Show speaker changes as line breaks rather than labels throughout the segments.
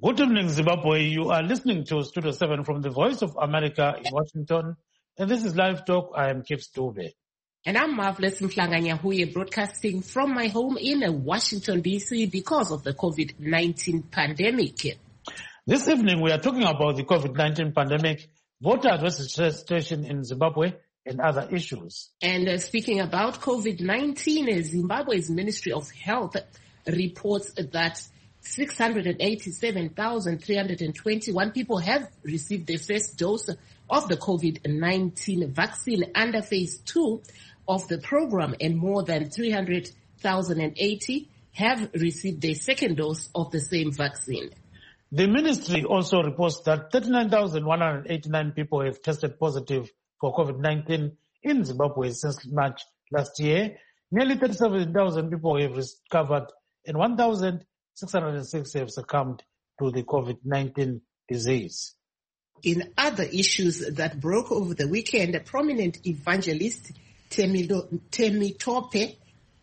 Good evening, Zimbabwe. You are listening to Studio 7 from the Voice of America in Washington. And this is Live Talk. I am Kip Stube.
And I'm Marvelous Mflanganyahuye, broadcasting from my home in Washington, D.C. because of the COVID-19 pandemic.
This evening, we are talking about the COVID-19 pandemic, voter registration in Zimbabwe, and other issues.
And speaking about COVID-19, Zimbabwe's Ministry of Health reports that 687,321 people have received their first dose of the COVID-19 vaccine under phase 2 of the program, and more than 300,080 have received their second dose of the same vaccine.
The ministry also reports that 39,189 people have tested positive for COVID-19 in Zimbabwe since March last year. Nearly 37,000 people have recovered and 1,606 have succumbed to the COVID-19 disease.
In other issues that broke over the weekend, a prominent evangelist, Temitope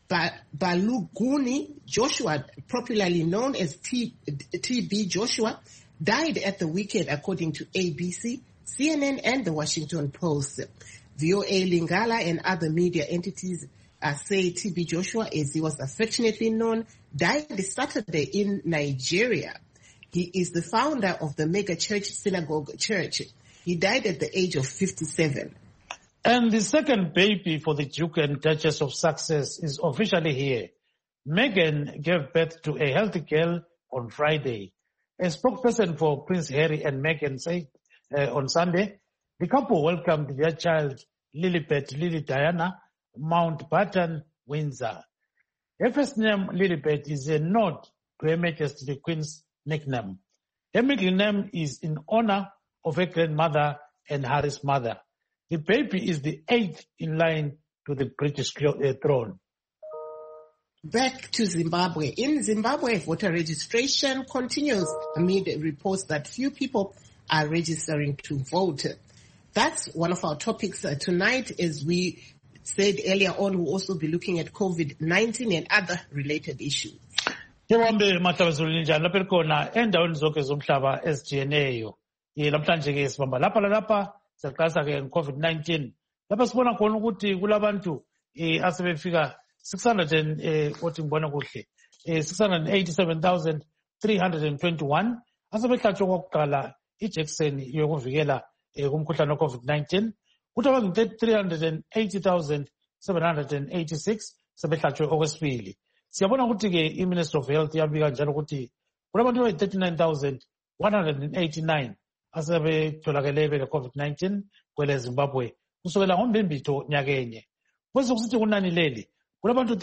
Baluguni Joshua, popularly known as TB Joshua, died at the weekend, according to ABC, CNN, and the Washington Post. VOA Lingala and other media entities say TB Joshua, as he was affectionately known, died Saturday in Nigeria. He is the founder of the Mega Church Synagogue Church. He died at the age of 57.
And the second baby for the Duke and Duchess of Sussex is officially here. Meghan gave birth to a healthy girl on Friday. A spokesperson for Prince Harry and Meghan said on Sunday, the couple welcomed their child, Lilibet Lily Diana, Mountbatten, Windsor. Her first name, Lilibet, is a nod to Her Majesty the Queen's nickname. Her middle name is in honor of her grandmother and Harry's mother. The baby is the 8th in line to the British throne.
Back to Zimbabwe. In Zimbabwe, voter registration continues amid reports that few people are registering to vote. That's one of our topics tonight. As we said earlier on, we'll also be looking at COVID-19 and other related issues.
Yewambe mahlabezulu njani lapha khona endaweni zonke zomhlaba ezijiyeneyo. Lamhlanje ke sibamba lapha siyaqalisa ke COVID-19. Lapha sibona khona ukuthi kulabantu asebefika 687,321 asebehlatshwe kokuqala ijekiseni yokuvikela kumkhuhlane wa COVID-19. Kuthi abantu 380,786 sebehlatshwe okwesibili. Siyabona ukuthi ke i-Ministry of Health yabika njalo ukuthi kulabantu abayi-39,189 asebetholakele bele-COVID-19 kwele Zimbabwe kusukela ngoMbimbithi nyakenye. Kwese kusithi kunani leli kulabantu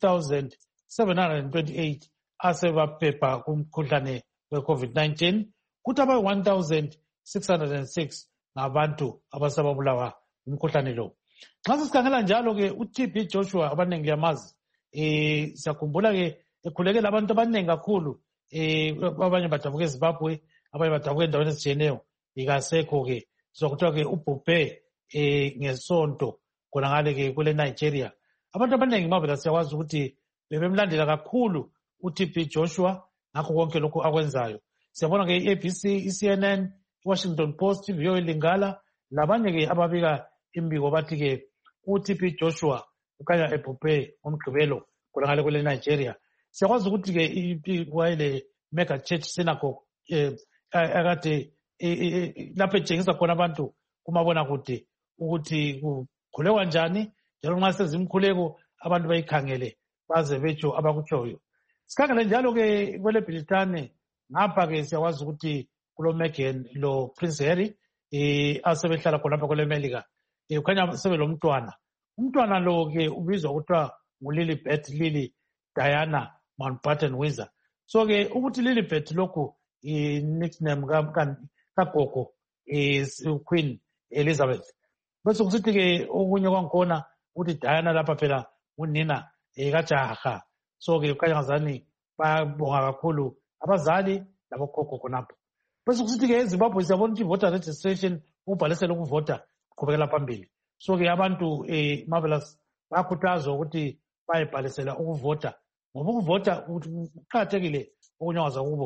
36,728 asebaphepha kumkhuhlane we-COVID-19 kuthi abayi-1,606 ngabantu abasebabulawa umkhuhlane lo. Nxa sisikhangela njalo ke uTB Joshua abanengi liyamazi. Siyakhumbula ke ekhulekela abantu abanengi kakhulu abanye badabuka eZimbabwe abanye badabuka endaweni ezijiyeneyo ikasekho ke sokuthiwa ke ubhubhe ngesonto khona ngale ke kule Nigeria. Abantu abanengi mavela siyakwazi ukuthi bebemlandela kakhulu uTB Joshua ngakho konke lokhu akwenzayo. Siyabona ke i-ABC, i-CNN, i-Washington Post, VOA Lingala labanye ke ababika imbiko bathi ke uTB Joshua ukanya ebhubhe ngomgqibelo khona ngale kule Nigeria. Siyakwazi ukuthi ke wayele Mega Church Synagogue akade lapho etshengisa khona abantu kumabona kude ukuthi kukhulekwa njani njalo nxa sezimkhuleko abantu bayikhangele baze betsho abakutshoyo. Sikhangele njalo ke kwele Britane ngapha ke siyakwazi ukuthi kulo Meghan lo Prince Harry asebehlala khona lapha kwele America ukhanya sebelomntwana. Umntwana lo ke ubizwa kuthiwa nguLilibet Lily Diana Mountbatten Windsor. So ke ukuthi Lilibet lokhu nickname kagogo is Queen Elizabeth. Bese kusithi ke okunye kwangikhona ukuthi Diana lapha phela unina kajaha. So ke ukhanya ngazani bayabonga kakhulu abazali labogogo khonapho. Bese kusithi ke eZimbabwe siyabona ukuthi voter registration ubhalisela ukuvota qhubekela phambili. So ke abantu marvelous bayakhuthazwa ukuthi bayibhalisela ukuvota ngoba ukuvota kuqakathekile okunyakaza ukubona.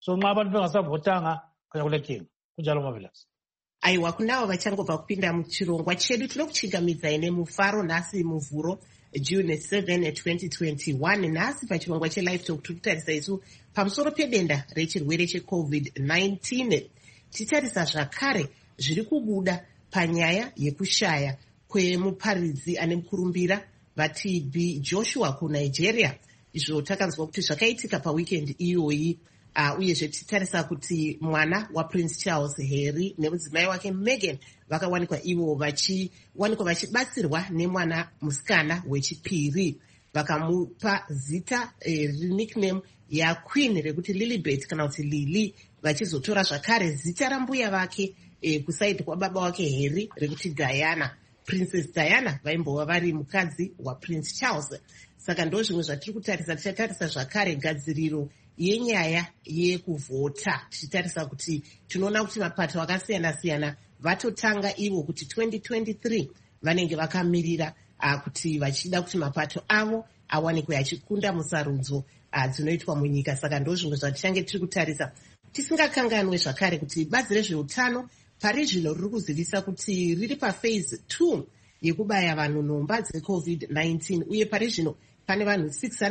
so nxa abantu bengasavotanga khanya kulenkinga kunjalo Marvelous.
Aiwa, kunavo vachangobva kupinda muchirongwa chedu tinokuchingamidzai nemufaro nhasi muvhuro June 7, 2021. Nhasi pachirongwa cheLive Talk tiri kutarisa isu pamusoro pedenda rechirwere cheCovid-19. Titarisa zvakare zviri kubuda panyaya yekushaya kwemuparidzi ane mukurumbira vaTB Joshua kuNigeria. Izvo takanzwa kuti zvakaitika pawikendi iyoyi. Uyezve titarisa kuti mwana waPrince Charles Harry nemudzimai wake Meghan vakawanikwa ivo vachibatsirwa nemwana musikana wechipiri. Vakamupa zita nickname yaQueen rekuti Lilibet kana kuti Lily, vachizotora zvakare zita rambuya vake kusaidi kwababa wake Harry rekuti Diana. Princess Diana vaimbova vari mukadzi waPrince Charles. Saka ndo zvimwe zvatiri kutarisa. Tichatarisa zvakare gadziriro yenyaya yekuvhota, tichitarisa kuti tinoona kuti mapato akasiyana-siyana vatotanga ivo kuti 2023 vanenge vakamirira kuti vachida kuti mapato avo awanikwe achikunda musarudzo dzinoitwa munyika. Saka ndo zvimwe zvatichange tiri kutarisa, tisingakanganwe zvakare kuti bazi rezveutano pari zvino riri kuzivisa kuti riri paphase 2 yekubaya vanhu nhomba dzeCovid-19, uye pari zvino pane vanhu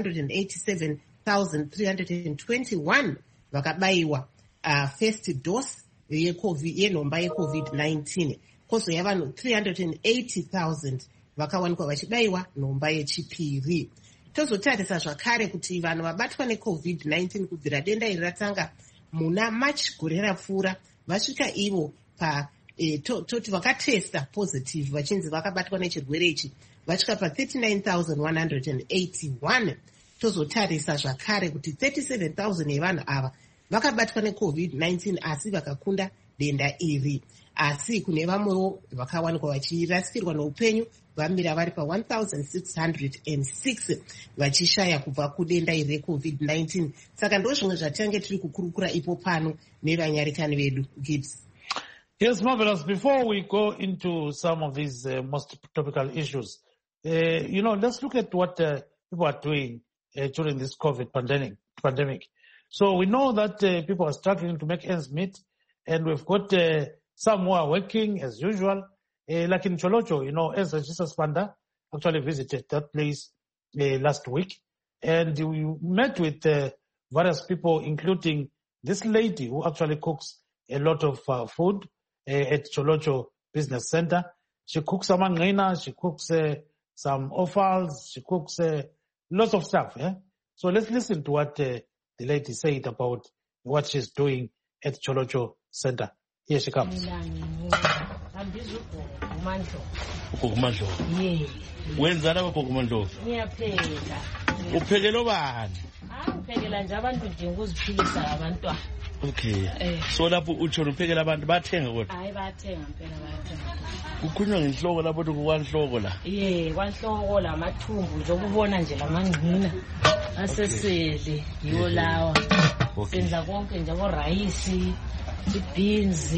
687,321 vakabayiwa first dose yenhomba yeCovid-19. Kozoya vanhu 380,000 vakawanikwa vachibayiwa nhomba yechipiri. Tozotarisa zvakare kuti vanhu vabatwa neCovid-19 kubvira denda iri ratanga muna March gore rapfuura vasvika ivo toti vakatesta positive vachinzi vakabatwa nechirwere ichi vasvika pa39,181. Tozotarisa zvakare kuti 37,000 yevanhu ava vakabatwa neCovid-19 asi vakakunda denda iri. Asi kune vamwewo vakawanikwa vachirasikirwa neupenyu vamira vari pa1,606 vachishaya kubva kudenda iri reCovid-19. Saka ndo zvimwe zvatichange tiri kukurukura ipo pano nevanyarikani vedu. Gibbs.
Yes, Marvelous. Before we go into some of these most topical issues, let's look at what people are doing during this COVID pandemic. So we know that people are struggling to make ends meet, and we've got some who are working as usual. Like in Cholocho, Ezra Jesus Panda actually visited that place last week, and we met with various people, including this lady who actually cooks a lot of food at Cholocho Business Center. She cooks some angina, she cooks some offals, she cooks lots of stuff. So let's listen to what the lady said about what she's doing at Cholocho Center. Here she comes.
Ugokumandlo. Wenzana ugokumandlo.
Ngiyapheka.
Uphekela bani?
Uphekela nje abantu nje ukuziphilisa abantwana.
Okay. So lapho utsho uphekela abantu bathenga kodwa?
Hayi bathenga phela bathenga.
Kukhulunywa ngenhloko lapho ukuthi kwanhloko la.
Kwanhloko la mathumbu nje ukubona nje lamangqina asesele yiwo lawa. Senza konke nje rice, beans.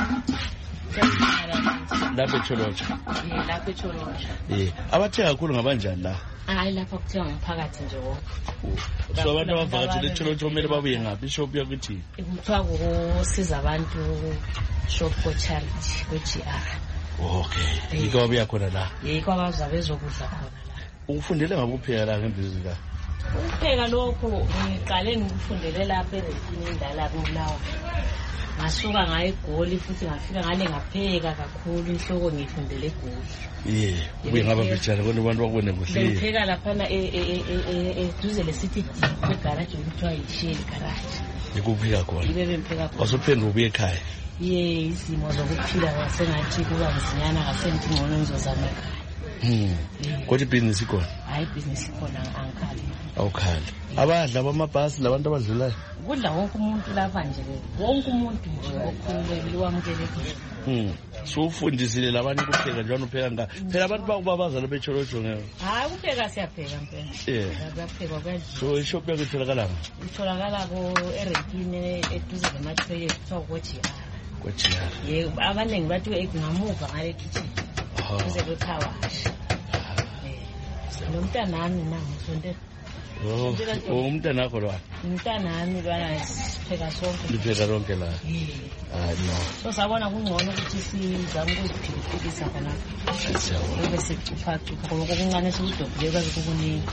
Lapho eCholocho.
Lapho eCholocho.
Abathenga kakhulu ngabanjani la?
Hayi lapha kuthenga umphakathi nje wonke.
So abantu abavakashele eCholocho kumele babuye ngaphi ishop yakuthi?
Kuthiwa kusiza abantu shop for charity ku-GR.
Okay. Yiko babuya khona la.
Yiko abazabe bezokudla khona la.
Ufundele ngakupheka la ngembizi la.
Ukupheka lokho ngiqale ngikufundele lapha eRekini endala kuMlawa. Ngasuka ngaye eGoli futhi ngafika ngale ngapheka kakhulu inhloko ngifundele eGoli.
Ubuye ngaba bijana kodwa abantu bakubone kuhle.
Ngipheka lapha eduze leCity egarage okuthiwa yiShell garage.
Ngikupheka khona.
Ibe bempheka khona.
Wasuphendula ubuye ekhaya.
Izimo zokuphila kwasengathi kuba nzinyana ngasenthi ngcono ngizozama ekhaya.
Kodwa ibhizinisi ikhona?
Hayi ibhizinisi ikhona angikhali.
Awukhali. Abadla bamabhasi labantu abadlulayo?
Kudla wonke umuntu lapha nje, wonke umuntu nje okhululekile wamukelekile.
So ufundisile labantu ukupheka njalo upheka nga. Phela abantu bakubabaza la beCholocho ngeke.
Hayi ukupheka siyapheka mpela. Siyapheka kwenza.
So ishop yakho itholakala ngaphi?
Itholakala eRekini eduze neMathele kuthiwa kuGR.
kuGR.
Abaningi bathi ngamuva ngale kitchen. Kuze kuthawash. Nomntanami nangisonde.
umntanakho lo
umntanami bana sipheka sonke
lipheka lonke la no
so sabona kungcono ukuthi sizame ukuziphilisa khona bese cupha ngoba kuncane sikudobule kwazi kukuningi.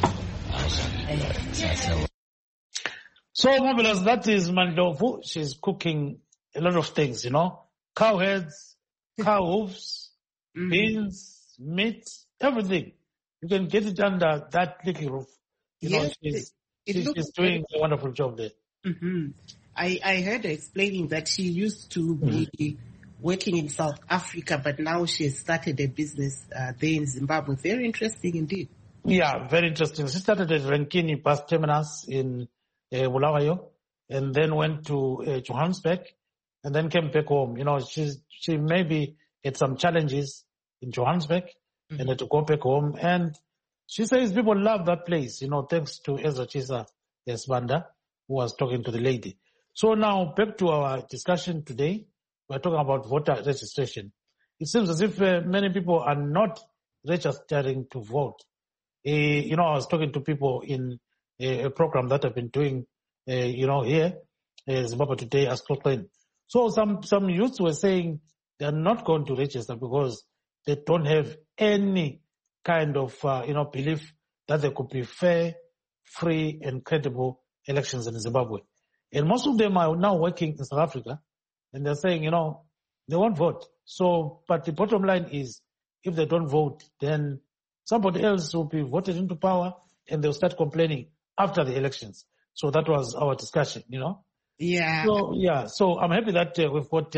So marvelous, that is Mandlovu. She's cooking a lot of things, cow heads, cow hoofs, beans, meat, everything. You can get it under that little roof.
Yes,
she's doing a wonderful job there.
Mm-hmm. I heard her explaining that she used to be working in South Africa, but now she has started a business there in Zimbabwe. Very interesting indeed.
Yeah, very interesting. She started at Renkini bus terminus in Bulawayo, and then went to Johannesburg, and then came back home. She maybe had some challenges in Johannesburg, and had to go back home. And she says people love that place, thanks to Ezra Chisa Esbanda, who was talking to the lady. So now back to our discussion today. We're talking about voter registration. It seems as if many people are not registering to vote. I was talking to people in a program that I've been doing, here, Zimbabwe Today, Ask Cochrane. So some youths were saying they're not going to register because they don't have any kind of, belief that there could be fair, free, and credible elections in Zimbabwe. And most of them are now working in South Africa, and they're saying, they won't vote. So, but the bottom line is, if they don't vote, then somebody else will be voted into power, and they'll start complaining after the elections. So that was our discussion,
Yeah.
So I'm happy that we've got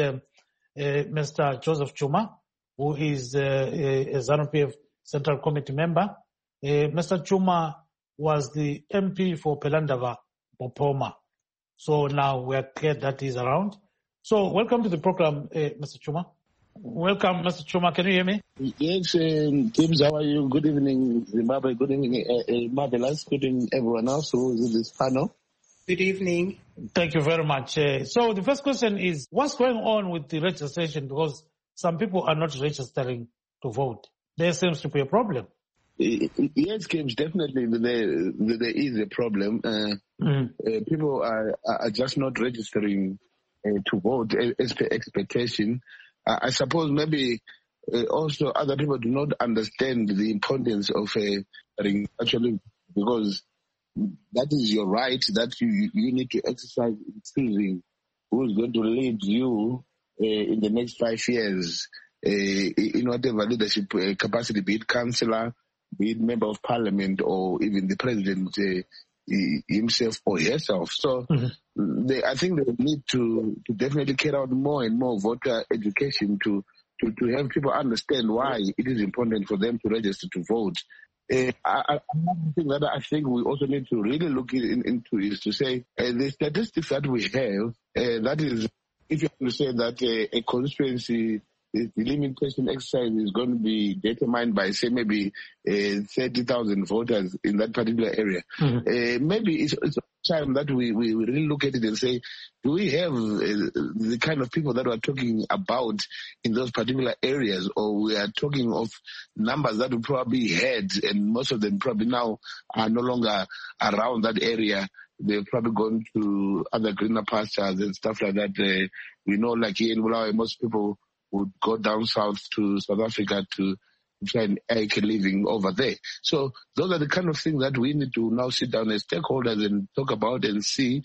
Mr. Joseph Chuma, who is a ZANU-PF Central Committee member. Mr. Chuma was the MP for Pelandava Bopoma. So now we're glad that he's around. So welcome to the program, Mr. Chuma. Welcome, Mr. Chuma. Can you hear me?
Yes, James, how are you? Good evening, Zimbabwe. Good evening, Marvelous. Good evening, everyone else who is in this panel.
Good evening.
Thank you very much. So the first question is, what's going on with the registration? Because some people are not registering to vote. There seems to be a problem.
Yes, James, definitely there is a problem. People are just not registering to vote as per expectation. I suppose maybe also other people do not understand the importance of actually, because that is your right that you need to exercise in choosing who is going to lead you in the next 5 years in whatever leadership capacity, be it councillor, be it member of parliament, or even the president himself or herself. So I think they need to definitely carry out more and more voter education to help people understand why it is important for them to register to vote. Another thing that I think we also need to really look into is to say the statistics that we have, that is, if you want to say that a constituency, the delimitation exercise is going to be determined by, say, maybe 30,000 voters in that particular area. Maybe it's time that we really look at it and say, do we have the kind of people that we're talking about in those particular areas, or we are talking of numbers that we probably had, and most of them probably now are no longer around that area. They've probably gone to other greener pastures and stuff like that. We know, like here in Bulawayo, most people would go down south to South Africa to try and make a living over there. So those are the kind of things that we need to now sit down as stakeholders and talk about and see,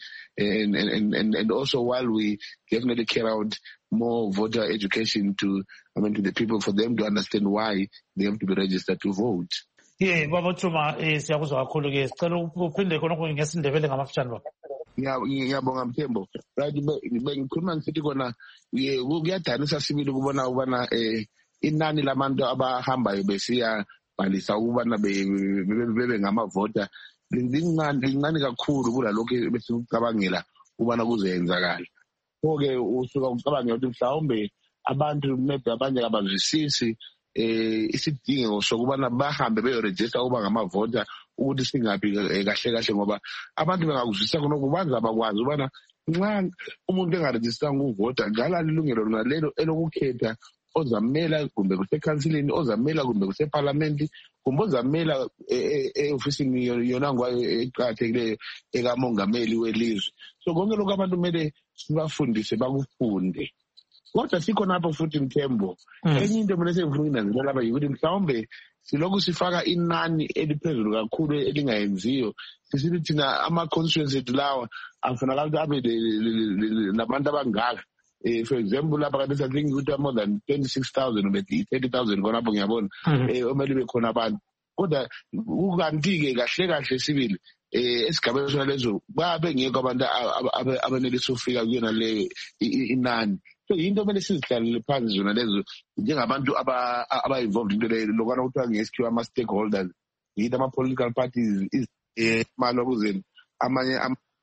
and also while we definitely carry out more voter education to the people, for them to understand why they have to be registered to vote.
Yeah, Baba Chuma, siyakuzwa kakhulu ke. Sicela uphinde khonokho ngesindebele ngamafutshane baba.
Ngiyabonga Mthembo. Right, bengikhuluma ngisithi kona kuyadanisa sibili ukubona inani labantu abahambayo besiya bhalisa ukubana bebe ngamavota lincane kakhulu kulalokho bese ukucabangela ubana kuzenzakala. Konke usuka ucabangela ukuthi mhlawumbe abantu maybe abanye abazwisisi isidingo sokubana bahambe beyoregister ukuba ngamavota ukuthi singaphi kahle ngoba abantu bengakuzwisisa khona kubanza abakwazi ubana nxa umuntu engarejistanga ukuvota ngala ilungelo lona lelo elokukhetha ozamela kumbe kusekhansilini, ozamela kumbe kuseparlamenti, kumbe ozamela e-ofisini yona ngwayo eqakathekileyo ekamongameli welizwe. So konke lokhu abantu kumele sibafundise bakufunde. Kodwa sikhonapho futhi Mthembo, enye into mina sengifuna ukunanzelela lapha yikuthi mhlawumbe silokhu sifaka inani eliphezulu kakhulu elingayenziyo. Sisithi thina ama-constituency ethu lawa afunakala ukuthi abe nabantu abangaka. For example, lapha kade sathi ukuthi more than 26,000 kumbe 30,000 khonapho ngiyabona omele bekhona abantu. Kodwa ukanti-ke kahle sibili esigabeni sona lezo babe ngekho abantu abanelisa ukufika kuyona le inani. So yinto kumele sizihlalele phansi zona lezo njengabantu aba-involved into leyo lokwana kuthiwa ngesikhiwa ama-stakeholders, yitho ama-political parties, malokuzeni amanye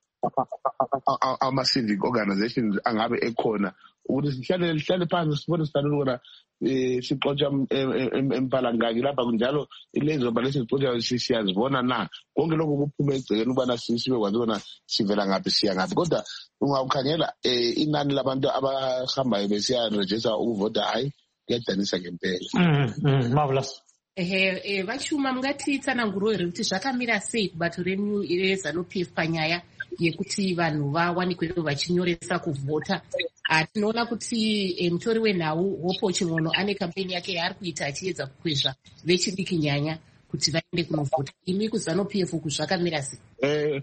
ama-civic organizations angabe ekhona ukuthi sihlale phansi sibone sifanele ukona sixotsha empalangaki lapha kunjalo lezo bale sixotsha siyazibona na konke lokho kuphume egcekeni ukubana sibe kwazi ukona sivela ngaphi siya ngaphi. Kodwa ungawukhangela inani labantu abahambayo besiyarejista ukuvota hayi kuyadanisa ngempela.
Marvelous.
Vashuma mungati tsananguro here kuti zvakamira sei kubato renyu reZANU-PF panyaya yekuti vanhu vawanikwe vachinyoresa kuvhota. Tinoona kuti mutori wenhau Hope Chimwono ane kampeni yake yaari kuita achiedza kukwezva vechidiki nyanya kuti vaende kunovhota. Imi kuZANU-PF uku zvakamira sei?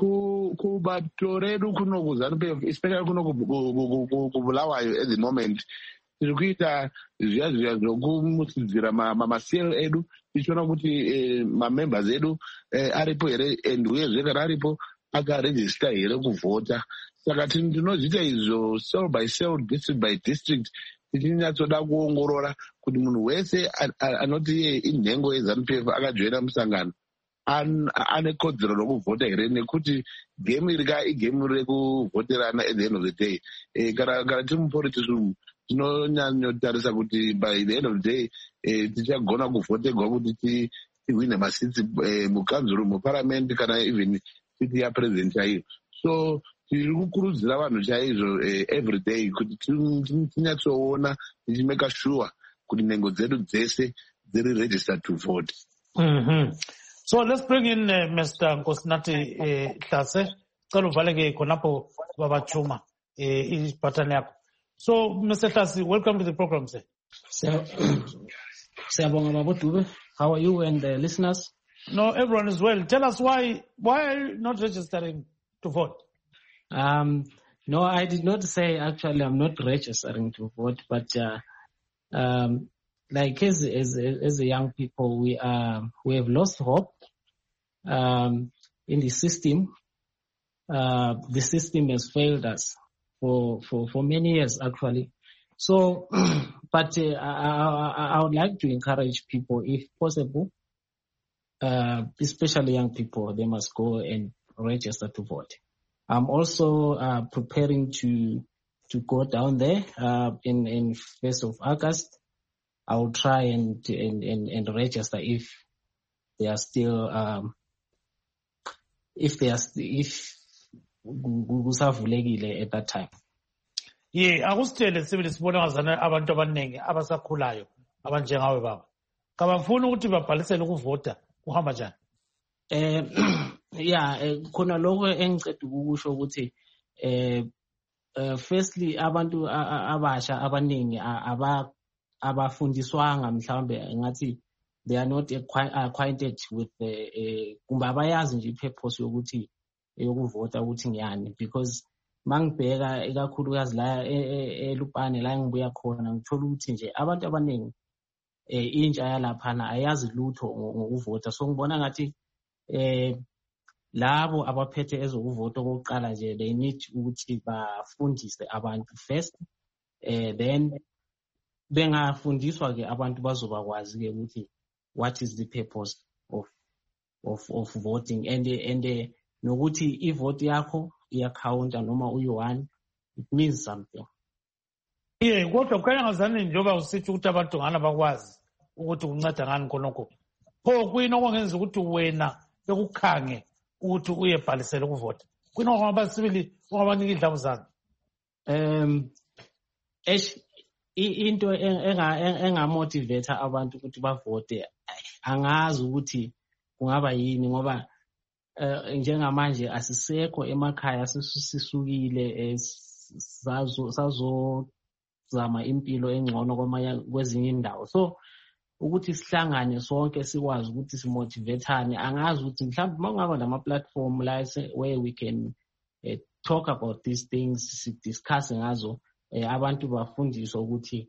Kubato redu kuno kuZANU-PF especially kuno kubulawayo at the moment tiri kuita zviya zvokumusidzira mamasel edu tichiona kuti mamembers edu aripo here and uyezve kana aripo akarejista here kuvhota. Saka tinozviita izvo cell by cell, district by district, tichinyatsoda kuongorora kuti munhu wese anoti iye inhengo yeZANU-PF akajoina musangano ane kodzero rokuvhota here, nekuti gemu irika igemu rekuvhoterana at the end of the day. Kana tiri mupolitics tinonyanyotarisa kuti by the end of the day tichagona kuvhotegwa kuti tihwine masitsi mukanzuru, muparliament, kana even siti yapresident chaiyo. So tiri kukurudzira vanhu chaizvo every day kuti tinyatsoona tichimeka sure kuti nhengo dzedu dzese dziri registered to vote.
So let's bring in Mr. Nkosinathi Hlase. Cela uvaleke khonapho babachuma ibutton yakho. So Mr. Hlase, welcome to the program, sir.
Siyabonga Babodube. How are you and the listeners?
No, everyone is well. Tell us why are you not registering to vote?
No, I did not say actually I'm not registering to vote, but like as a young people, we have lost hope in the system. The system has failed us for many years actually. So, but I would like to encourage people, if possible, especially young people, they must go and register to vote. I'm also preparing to go down there in 1st of August. I will try and register if they are still if kusavulekile at that time.
Yeah, akusitshele sibili sibona ngazana abantu abaningi abasakhulayo abanjengawe baba. Kabafuna ukuthi babhalisele ukuvota kuhamba njani?
Khona lokho engicela ukusho ukuthi firstly abantu abasha abaningi abafundiswanga mhlawumbe ngathi they are not acquainted with the kumbe abayazi nje ipurpose yokuthi yokuvota ukuthi ngiyani, because mangibheka ikakhulukazi la eLupane la ngibuya khona ngithola ukuthi nje abantu abaningi intsha yalaphana ayazi lutho ngokuvota. So ngibona ngathi labo abaphethe ezokuvota okokuqala nje they need ukuthi bafundise abantu first, then bengafundiswa ke abantu bazoba kwazi ke ukuthi what is the purpose of voting and nokuthi ivote yakho iyakhawunta noma uyi-1 it means something.
Kodwa kukhanya ngazani njengoba usithi ukuthi abantu ngana bakwazi ukuthi kunceda ngani khonokho. Pho kuyini okwenza ukuthi wena bekukhange ukuthi uyebhalisela ukuvota? Kuyini okungaba sibili ongabanika idlamu zami?
into engamotivate abantu ukuthi bavote angazi ukuthi kungaba yini ngoba njengamanje asisekho emakhaya sisukile sazozama impilo engcono kwezinye indawo so ukuthi sihlangane sonke sikwazi ukuthi simotivatane angazi ukuthi mhlawumbe mangaba nama-platform la where we can talk about these things discuss ngazo abantu bafundiswa ukuthi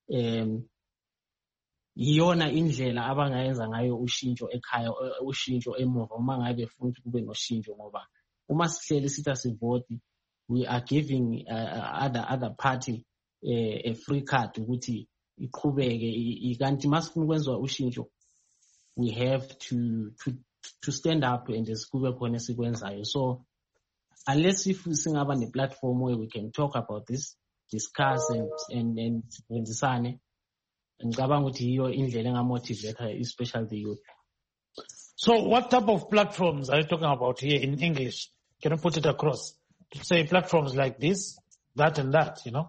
yiyona indlela abangayenza ngayo ushintsho ekhaya ushintsho emuva uma ngabe befuna ukuthi kube noshintsho ngoba uma sihleli sithi sivote we are giving other party a free card ukuthi iqhubeke kanti masifuna ukwenza ushintsho we have to stand up and kube khona esikwenzayo so unless if singaba ne-platform where we can talk about this discuss and sifundisane ngicabanga ukuthi yiyo indlela engamotivate especially the youth.
So what type of platforms are you talking about here in English? Can you put it across to say platforms like this, that and that, you know?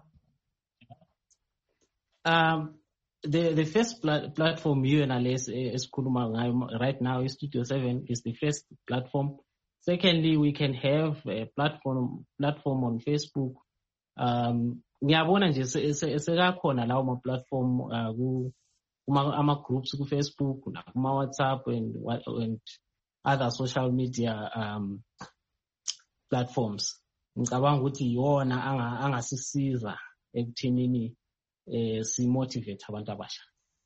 The first platform UNLS is Kuluma right now is Studio 7 is the first platform. Secondly, we can have a platform on Facebook. Ngiyabona nje sekakhona lawo ma platform ama groups ku Facebook na kuma WhatsApp and other social media platforms. Ngicabanga ukuthi yona angasisiza ekuthenini si motivate abantu abasha.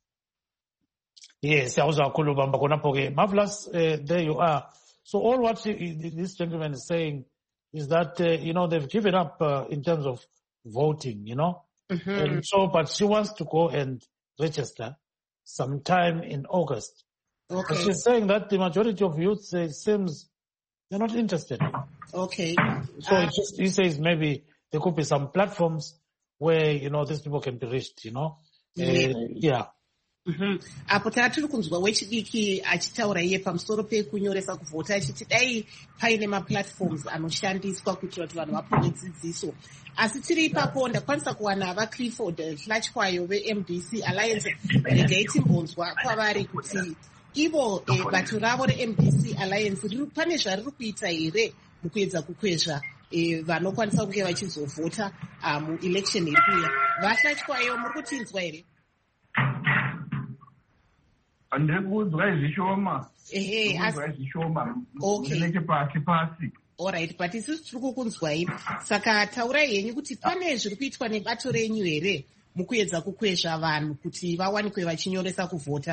Yes, siyawuzwa kakhulu bamba khonapho ke. Marvelous, there you are. So all what this gentleman is saying is that they've given up in terms of voting,
Mm-hmm.
And so, but she wants to go and register sometime in August.
Okay.
But she's saying that the majority of youth seems they're not interested.
Okay.
So he says maybe there could be some platforms where, these people can be reached, yeah.
Apo tiri kunzwa wechidiki achitaura iye pamusoro pekunyoresa kuvhota achiti dai paine maplatforms anoshandiswa kuitira kuti vanhu vapuwe dzidziso asi tiri ipapo ndakwanisa kuwana vaClifford Hlatywayo veMDC Alliance regai timbonzwa kwavari kuti ivo bato ravo reMDC Alliance pane zvariri kuita here mukuedza kukwezva vanokwanisa kunge vachizovhota muelection iri kuuya. VaHlatywayo muri kutinzwa here?
Andikudzwa zvishoma.
Zvishoma. Okay.
Pasi.
Alright, but isusu tiri kukunzwai. Saka taurai henyu kuti pane zviri kuitwa nebato renyu here mukuedza kukwezva vanhu kuti vawanikwe vachinyoresa kuvhota?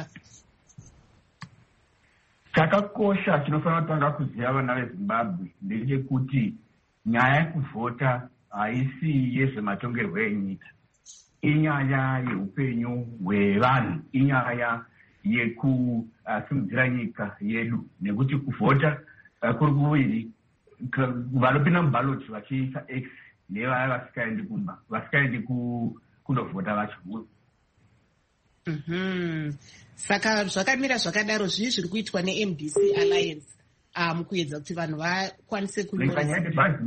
Chakakosha chinofanira kutanga kuziva vana veZimbabwe ndechekuti nyaya yekuvhota haisi yezvematongerwo enyika. Inyaya yeupenyu hwevanhu, inyaya yekusimudzira nyika yedu nekuti kuvhota kuri kuviri vanopinda mubhaloti vachiisa X nevaya vasikaendi kumba vasikaendi kundovhota vacho.
Saka zvakamira zvakadaro zvii zviri kuitwa neMDC Alliance mukuedza kuti vanhu vakwanise kunyoresa.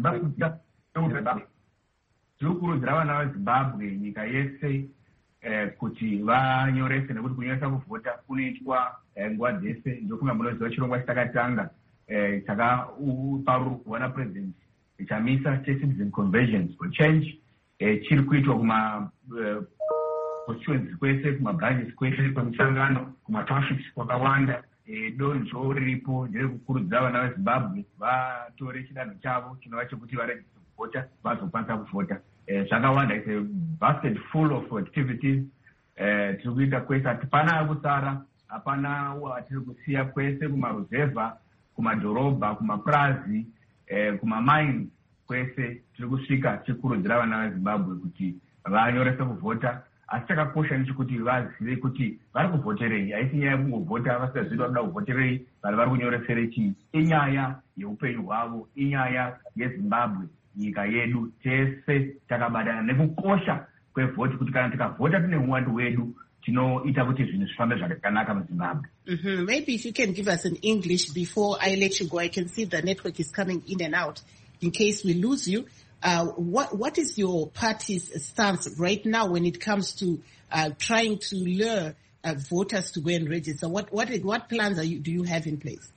Tiri kukurudzira vana veZimbabwe nyika yese kuti vanyorese nekuti kunyoresa kuvhota kunoitwa nguva dzese. Ndokunga munoziva chirongwa chitakatanga chakaparurwa naPresident chamisa cheCitizen Conventions for Change chiri kuitwa kuma constituencies kwese, kumabranches kwese, kwemisangano, kumatownships kwakawanda. Donzvo riripo nderekukurudzira vana veZimbabwe vatore chidanho chavo chinova chekuti varegister kuvhota vazokwanisa kuvhota. Zvakawanda, it's a basket full of activities. Tiri kuita kwese, hapana kusara, hapana watiri kusiya kwese, kumaruzevha, kumadhorobha, kumapurazi, kumamines kwese tiri kusvika tichikurudzira vana veZimbabwe kuti vanyorese kuvhota. Asi chakakosha ndechekuti vazive kuti vari kuvhoterei. Haisi nyaya yekungovhota vasingazivi vanoda kuvhoterei, vanhu vari kunyoresere chii. Inyaya yeupenyu hwavo, inyaya yeZimbabwe, nyika yedu tese takabatana nekukosha kwevhoti kuti kana tikavhota tine uwandu hwedu tinoita kuti zvinhu zvifambe zvakanaka muZimbabwe.
Maybe if you can give us an English before I let you go. I can see the network is coming in and out. In case we lose you, What is your party's stance right now when it comes to trying to lure voters to go and register? What plans do you have in place?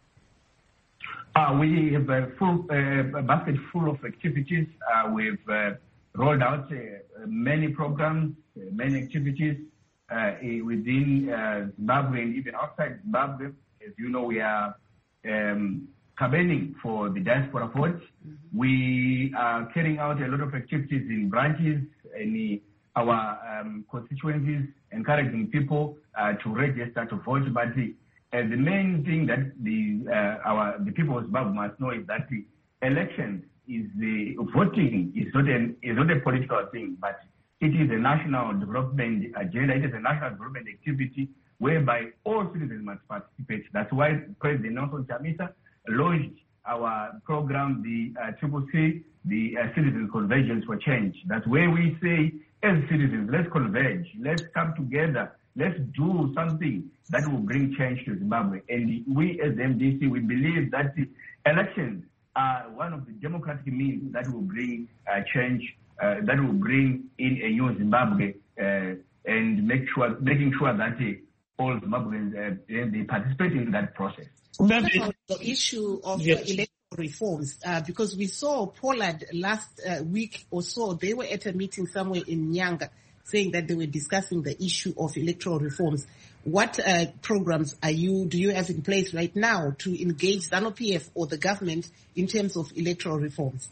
We have a basket full of activities. We've rolled out many programs, many activities within Zimbabwe and even outside Zimbabwe. As you know, we are campaigning for the diaspora vote. We are carrying out a lot of activities in branches in our constituencies, encouraging people to register to vote. But the main thing that the people of Zimbabwe must know is that the elections voting is not a political thing, but it is a national development agenda. It is a national development activity whereby all citizens must participate. That's why President Nelson Chamisa launched our program, the CCC, the Citizen Convergence for Change. That's where we say, as citizens, let's converge, let's come together, let's do something that will bring change to Zimbabwe. And we as the MDC, we believe that the elections are one of the democratic means that will bring change, that will bring in a new Zimbabwe, and making sure that all Zimbabweans they participate in that process.
The issue of electoral reforms, because we saw Pollard last week or so, they were at a meeting somewhere in Nyanga saying that they were discussing the issue of electoral reforms. What programs do you have in place right now to engage ZANU-PF or the government in terms of electoral reforms?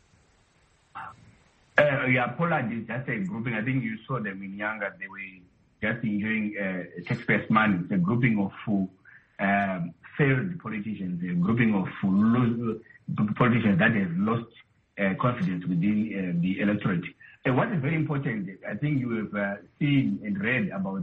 Pollard is just a grouping. I think you saw them in Nyanga. They were just enjoying taxpayers' money. It's a grouping of failed politicians, a grouping of politicians that have lost confidence within the electorate. What is very important, I think you have seen and read about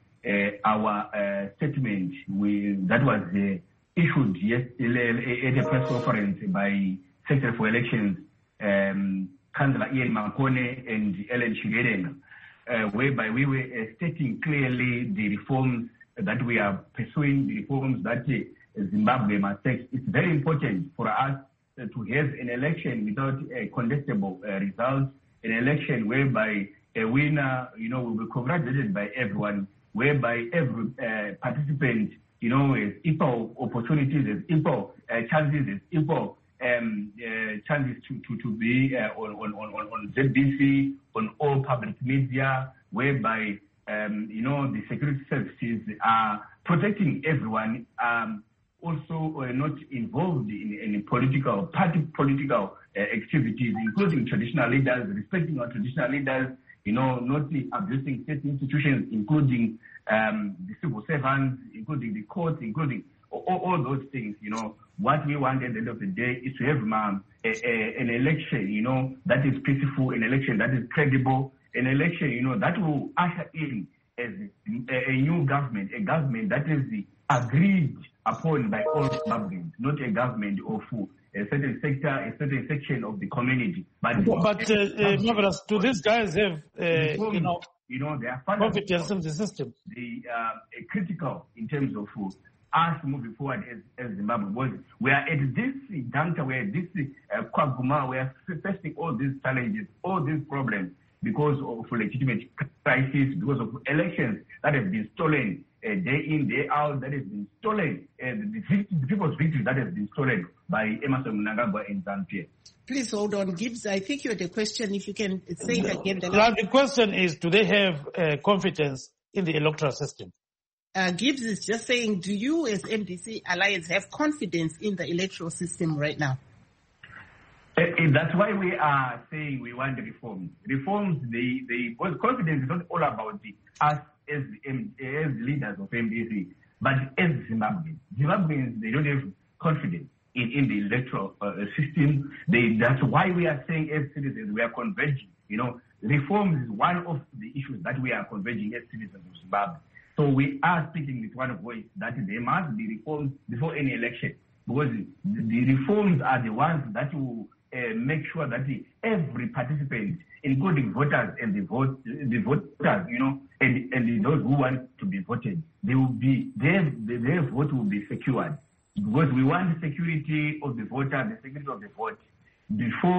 our statement that was issued yesterday at a press conference by Secretary for Elections, Councillor Ian Makone and Ellen Shigerenga, whereby we were stating clearly the reforms that we are pursuing, the reforms that Zimbabwe must take. It's very important for us to have an election without a contestable result, an election whereby a winner, will be congratulated by everyone, whereby every participant, has equal opportunities, has equal chances, has equal chances to be on ZBC, on all public media, whereby the security services are protecting everyone, also not involved in political activities, including traditional leaders, respecting our traditional leaders, not abusing state institutions, including the civil servants, including the courts, including all those things. What we want at the end of the day is to have an election, that is peaceful, an election that is credible, an election, that will usher in as a new government, a government that is agreed upon by all Zimbabweans, not a government of a certain sector, a certain section of the community. But
Marvelous, do these guys have,
they are
confidence in the system?
They are critical in terms of us moving forward as Zimbabwe. Because we are at this juncture where this Kwaguma, we are facing all these challenges, all these problems, because of legitimate crisis, because of elections that have been stolen day in, day out, that has been stolen, the people's victory that has been stolen by Emmerson Mnangagwa and ZANU-PF.
Please hold on, Gibbs. I think you had a question. If you can say it again.
The question is, do they have confidence in the electoral system?
Gibbs is just saying, do you as MDC Alliance have confidence in the electoral system right now?
That's why we are saying we want reforms. Reforms, because confidence is not all about us as leaders of MDC, but as Zimbabweans. Zimbabweans, they don't have confidence in the electoral system. That's why we are saying as citizens, we are converging. Reforms is one of the issues that we are converging as citizens of Zimbabwe. So we are speaking with one voice that there must be reforms before any election, because the reforms are the ones that will make sure that every participant, including voters and the voters, and those who want to be voted, their vote will be secured, because we want the security of the voter, the security of the vote before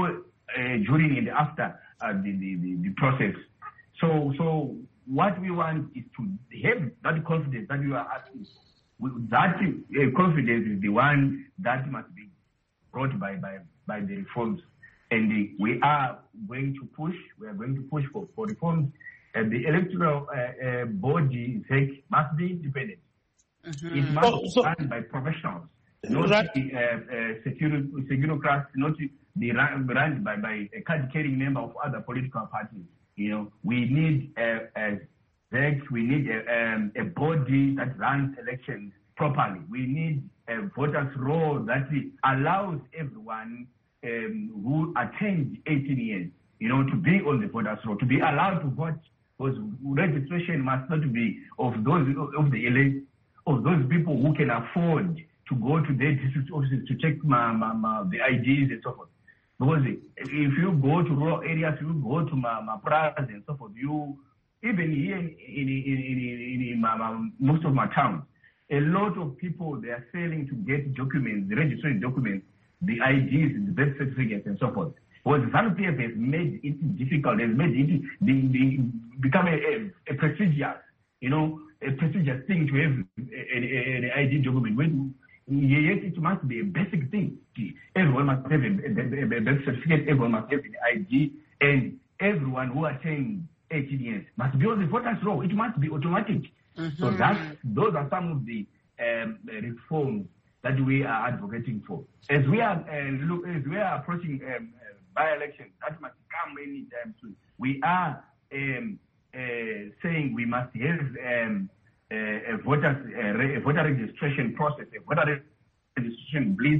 during and after the process. So what we want is to have that confidence that you are asking. That confidence is the one that must be brought by the reforms, and we are going to push. We are going to push for reforms. The electoral body must be independent. Mm-hmm. It must be run by professionals, not securocrats, not be run by a card-carrying member of other political parties. We need we need a body that runs elections properly. We need a voters' roll that allows everyone who attains 18 years, to be on the voters' roll, to be allowed to vote. Because registration must not be of those people who can afford to go to their district offices to check the IDs and so forth. Because if you go to rural areas, you go to Mapradas and so forth, even here in most of my towns, a lot of people, they are failing to get documents, the registration documents, the IDs, the birth certificates and so forth. Because the ZANU-PF has made it difficult, has made it become a prestigious, a prestigious thing to have an ID document. Yet it must be a basic thing. Everyone must have a birth certificate, everyone must have an ID, and everyone who attains 18 years must be on the voters' roll. It must be automatic. Mm-hmm. So those are some of the reforms that we are advocating for. As we are approaching by-elections, that must come anytime soon. We are saying we must have a voter registration process, a voter registration blitz.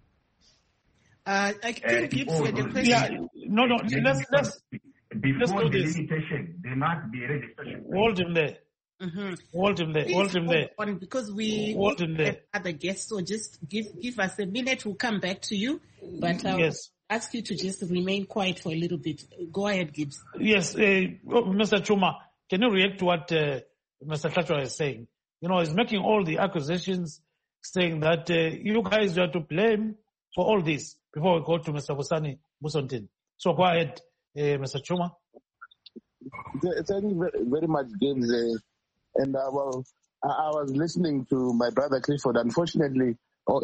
I think Gibbs had a question.
Before the limitation, there must be a registration.
Hold him there.
Mm-hmm.
Hold him there.
Because we have other guests, so just give us a minute. We'll come back to you. But
yes.
Ask you to just remain quiet for a little bit. Go ahead, Gibbs.
Yes, Mr. Chuma, can you react to what Mr. Tlhatshwa is saying? He's making all the accusations, saying that you guys are to blame for all this. Before we go to Mr. Busani Musontin. So go ahead, Mr. Chuma.
Thank you very much, James. And I was listening to my brother Clifford. Unfortunately,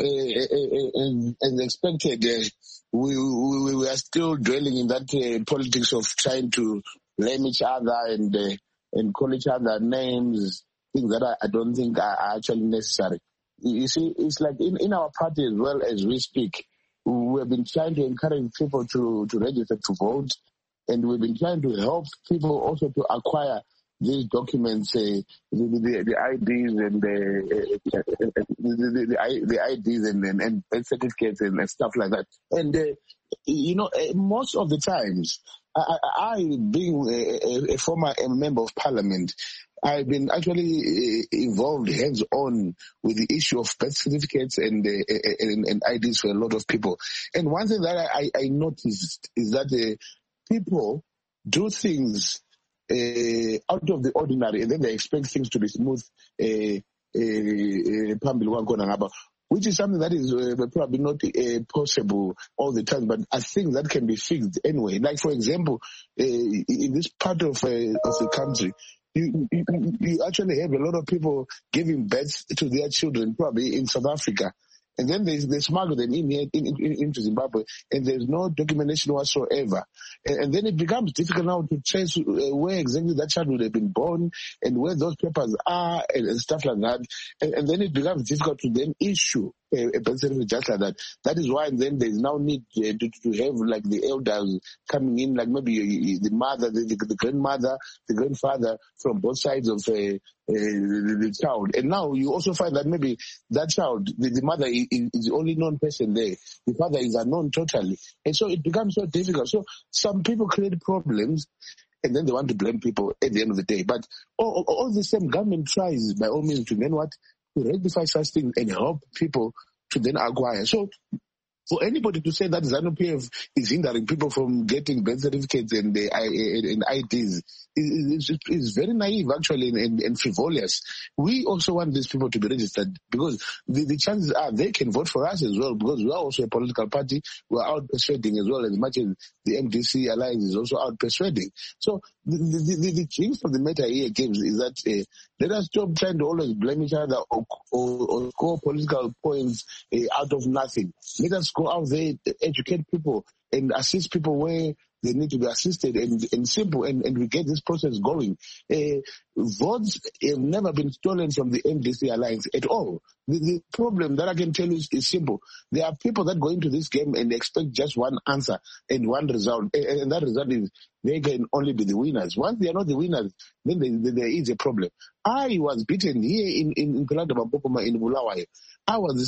as expected, we are still dwelling in that politics of trying to blame each other and call each other names, things that I don't think are actually necessary. You see, it's like in our party as well as we speak, we have been trying to encourage people to register to vote, and we've been trying to help people also to acquire these documents, the IDs and the IDs and birth certificates and stuff like that. And most of the times, I being a former member of parliament, I've been actually involved hands-on with the issue of birth certificates and IDs for a lot of people. And one thing that I noticed is that people do things out of the ordinary, and then they expect things to be smooth, which is something that is probably not possible all the time, but I think that can be fixed anyway. Like, for example, in this part of the country, you actually have a lot of people giving birth to their children, probably in South Africa. And then they smuggle them in here into Zimbabwe, and there's no documentation whatsoever. And then it becomes difficult now to trace where exactly that child would have been born and where those papers are and stuff like that. And then it becomes difficult to then issue a birth certificate just like that. That is why then there's now need to have like the elders coming in, like maybe the mother, the grandmother, the grandfather from both sides of the child. And now you also find that maybe that child, the mother is the only known person there. The father is unknown totally. And so it becomes so difficult. So some people create problems and then they want to blame people at the end of the day. But all the same, government tries by all means to then to rectify such things and help people to then acquire. So for anybody to say that ZANU-PF is hindering people from getting birth certificates and IDs is very naive, actually, and frivolous. We also want these people to be registered because the chances are they can vote for us as well, because we are also a political party. We are out persuading as well, as much as the MDC alliance is also out persuading. So the gist of the matter here, Gibbs, is that let us stop trying to always blame each other or score political points out of nothing. Let us go out there, educate people, and assist people where they need to be assisted, and simple, and we get this process going. Votes have never been stolen from the MDC alliance at all. The problem that I can tell you is simple. There are people that go into this game and expect just one answer and one result, and that result is they can only be the winners. Once they are not the winners, then there is a problem. I was beaten here in Pelada Mapopoma in Bulawayo. I was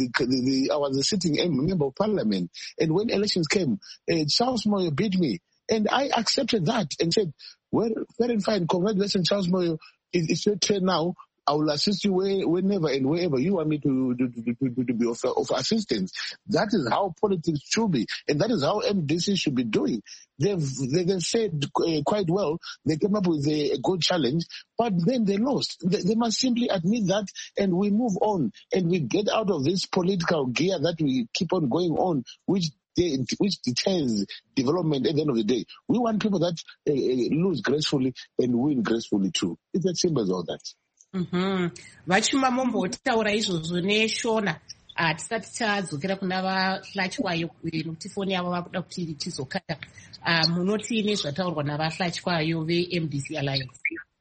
a sitting member of parliament, and when elections came, Charles Moyo beat me, and I accepted that and said, well, fair and fine, congratulations, Charles Moyo. It's your turn now. I will assist you whenever and wherever you want me to be of assistance. That is how politics should be, and that is how MDC should be doing. They've said quite well. They came up with a good challenge, but then they lost. They must simply admit that, and we move on, and we get out of this political gear that we keep on going on, which deters development at the end of the day. We want people that lose gracefully and win gracefully too. It's as simple as all that.
Vachuma mombotaura izvozvo neshona tisati tadzokera kuna vahlatywayo nokuti foni yavo vakuda kuti tizokata. Munoti nezvataurwa navahlatywayo veMDC Alliance?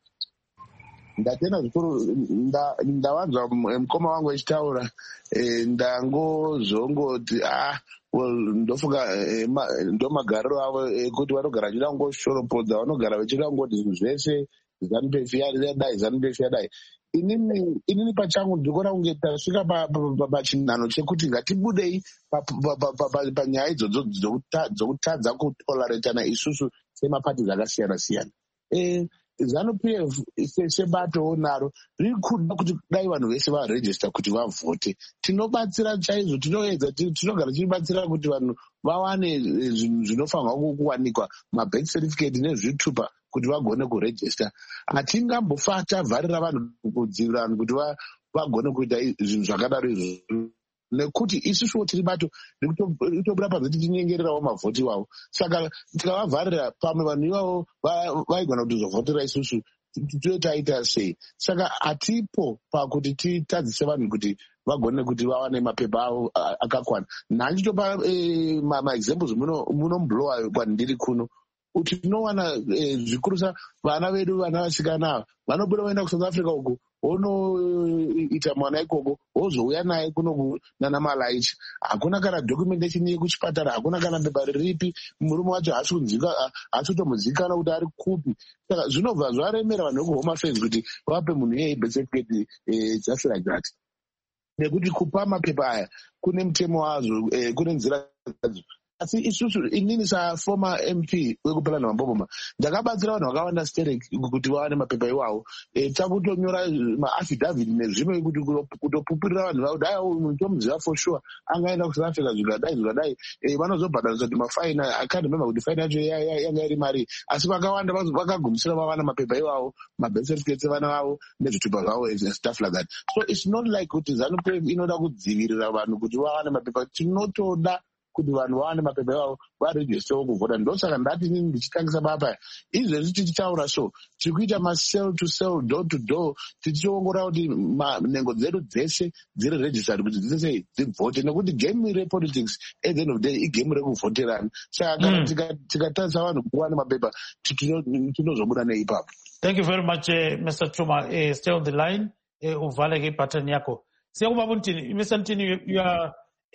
Ndatenda zvikuru, ndavanzwa mukoma wangu echitaura, ndangozongoti ndofunga ndomagariro avo ekuti vanogara vachida kungoshoropodza, vanogara vachida kungoti zvinhu zvese ZANU-PF yadai, ZANU-PF yadai. Inini pachangu ndikuona kunge tasvika pachinhano chekuti ngatibudei panyaya idzodzo dzokutadza kutoleratana isusu semapati akasiyana siyana. ZANU-PF sebato naro riri kuda kuti dai vanhu vese varejista kuti vavhote. Tinobatsira chaizvo, tinogara tichibatsira kuti vanhu vawane zvinofanirwa kuwanikwa, mabirth certificate nezvitupa, kuti vagone kurejista. Hatingambofa tavharira vanhu kudzivirira vanhu kuti vagone kuita zvinhu zvakadaro izvozvo, nekuti isusuwo tiri bato ritobuda panze tichinyengererawo mavhoti wavo. Saka tikavavharira, pamwe vanhu ivavo vaigona kutizovhotera isusu, totaita sei? Saka hatipo pakuti titadzise vanhu kuti vagone kuti vawane mapepa avo akakwana. Nhanjitopa maexamples munomblowa kwandiri kuno. Tinowana zvikurusa vana vedu, vana vasikana vanobuda vaenda kuSouth Africa uko, wonoita mwana ikoko, wozouya naye kuno nana Malaichi. Hakuna kana documentation yekuchipatara, hakuna kana pepa riripi, murume wacho haasi kutomuzikanwa kuti ari kupi. Saka zvinobva zvaremera vanhu vekuHome Affairs kuti vape munhu iyeye birth certificate just like that. Nekuti kupa mapepa aya kune mutemo wazvo, kune nzira dzadzo. Asi isusu, inini former MP wekupelana Mamboboma, ndakabatsira vanhu vakawanda sterek kuti vawane mapepa iwawo. Takutonyora maaffidavit nezvimwe kuti kutopupirira vanhu vavo, dai mutomuziva for sure, angaenda kuSouth Africa zvikadai, vanozobhadhariswa kuti mafaini. I can't remember kuti faini yacho yanga iri mari, asi vakawanda vakagumisira vawana mapepa iwawo, mabirth certificates evana vavo nezvitupa zvavo and stuff like that. So it's not like kuti ZANU-PF inoda kudzivirira vanhu kuti vawane mapepa. Tinotoda kuti vanhu vawane mapepa avo varejistewo kuvhota. Ndosaka ndati inini ndichitangisa papa izvezvi tichitaura so tiri kuita macell to cell, door to door, tichiongora kuti nhengo dzedu dzese dziri registered kuti dzese dzivhote, nekuti game repolitics at the end of the day igame rekuvhoterana. Saka kana tikatarisa vanhu kuwane mapepa tinozobuda neipapo.
Thank you very much, Mr. Chuma. Stay on the line. Uvaleke button yako. Siyakuba Mr. Ntini, you are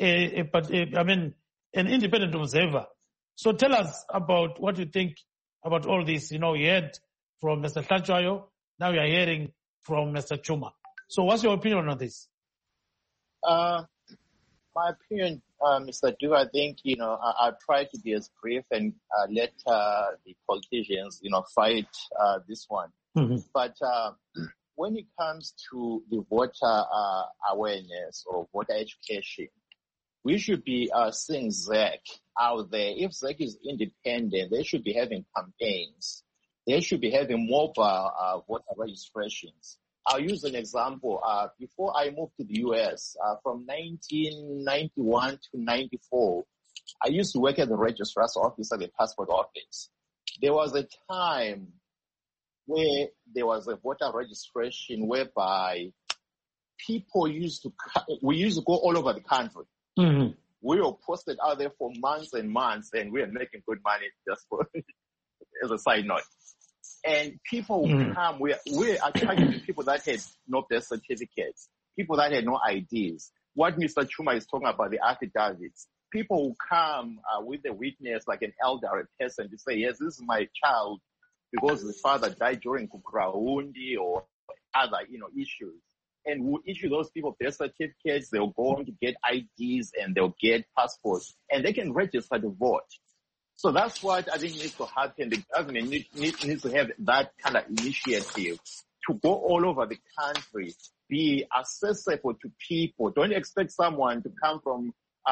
an independent observer. So tell us about what you think about all this. You heard from Mr. Hlatshwayo, now you are hearing from Mr. Chuma. So what's your opinion on this?
My opinion, Mr. Du, I think, I'll try to be as brief and let the politicians, fight this one. Mm-hmm. But when it comes to the voter awareness or voter education, we should be seeing ZEC out there. If ZEC is independent, they should be having campaigns. They should be having mobile voter registrations. I'll use an example. Before I moved to the U.S., from 1991 to 94, I used to work at the registrar's office at the passport office. There was a time where there was a voter registration whereby we used to go all over the country. Mm-hmm. We were posted out there for months and months, and we were making good money just for as a side note. And people would come. We're attracting people that had no birth certificates, people that had no IDs. What Mr. Chuma is talking about, the affidavits. People will come with a witness, like an elderly person, to say, yes, this is my child because the father died during Kukraundi or other, issues. And we'll issue those people birth certificates. They'll go on to get IDs and they'll get passports, and they can register to vote. So that's what I think needs to happen. The government needs to have that kind of initiative to go all over the country, be accessible to people. Don't expect someone to come from,